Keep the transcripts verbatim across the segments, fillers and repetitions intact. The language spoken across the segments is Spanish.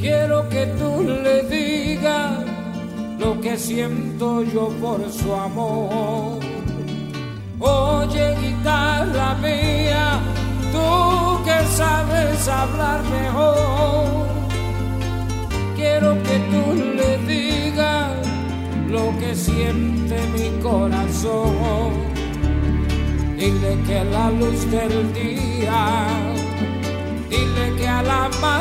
Quiero que tú le digas lo que siento yo por su amor. Oye, guitarra mía, tú que sabes hablar mejor, quiero que tú le digas lo que siente mi corazón. Dile que la luz del día, dile que al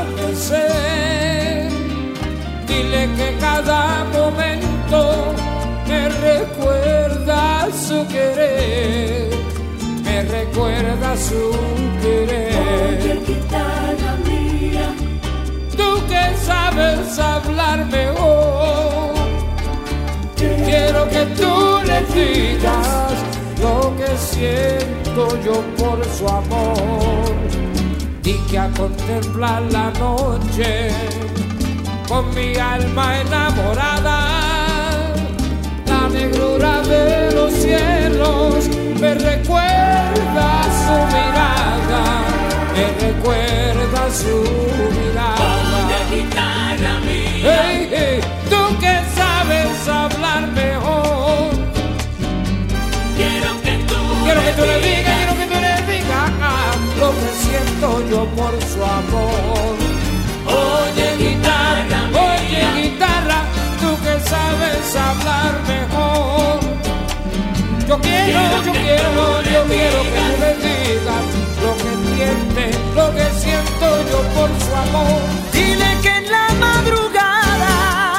amanecer, dile que cada momento me recuerda su querer, me recuerda su querer. Oye, guitarra mía, tú que sabes hablar mejor, quiero que tú le digas lo que siento yo por su amor. Y que a contemplar la noche con mi alma enamorada, la negrura de los cielos me recuerda su mirada, me recuerda su mirada. Oye, guitarra mía, Hey, hey, tú que sabes hablar mejor, quiero que tú, quiero que tú le digas, quiero que tú le digas lo que siento yo por su amor. Oye, guitarra, oye, guitarra, tú que sabes hablar mejor. Yo quiero, yo quiero, yo quiero que tú le digas lo que siente, lo que siento yo por su amor. Dile que en la madrugada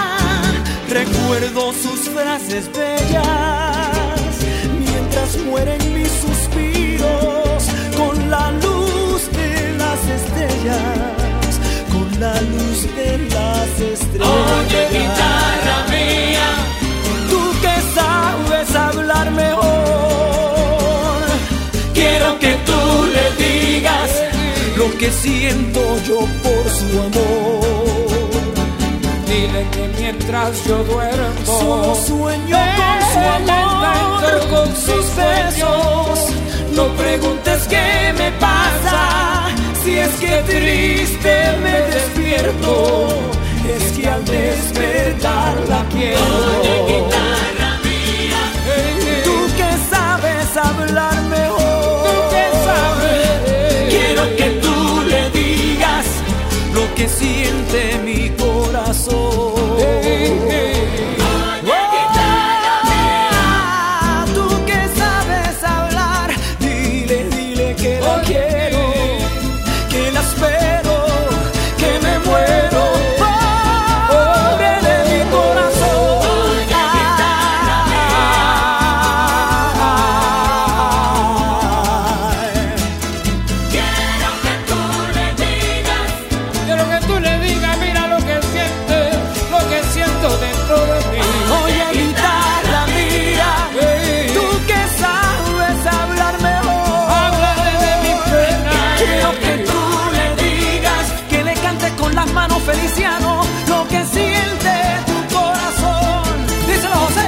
recuerdo sus frases bellas, mientras mueren mis suspiros con la luz de las estrellas, con la luz de las estrellas. oye, guitarra mía, Tú que sabes hablar mejor, quiero que tú le digas lo que siento yo por su amor. Dile que mientras yo duermo, Solo sueño con su amor, con sus besos. No preguntes qué me pasa, si es que triste me despierto, es que al despertar la quiero. Oye, guitarra mía, Tú que sabes hablar mejor, tú que sabes, quiero que tú le digas lo que siente mi corazón. Ah, tú que sabes hablar, dile, dile que la quiero, que la espero, que me muero, pobre de mi corazón. quiero que tú le digas, quiero que tú le digas, mira lo que siente, lo que siento dentro de mí. Oye, guitarra mía, Hey, tú que sabes hablar mejor, háblale de mi pena. quiero que tú le digas, que le cante con las manos Feliciano lo que siente tu corazón. Díselo, José.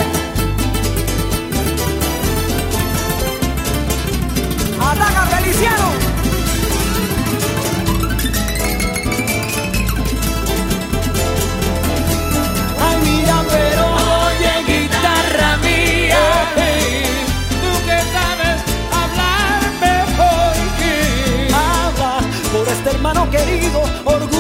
Ataca, Feliciano. Ay, mira, pero oye, guitarra mía, Tú que sabes hablar mejor que habla por este hermano querido, orgullo